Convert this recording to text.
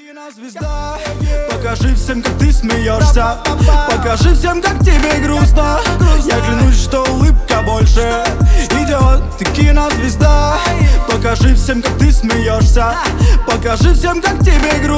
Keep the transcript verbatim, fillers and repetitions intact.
Кинозвезда, покажи всем, как ты смеешься. Покажи всем, как тебе грустно. Я клянусь, что улыбка больше идет. Ты кинозвезда, покажи всем, как ты смеешься. Покажи всем, как тебе грустно.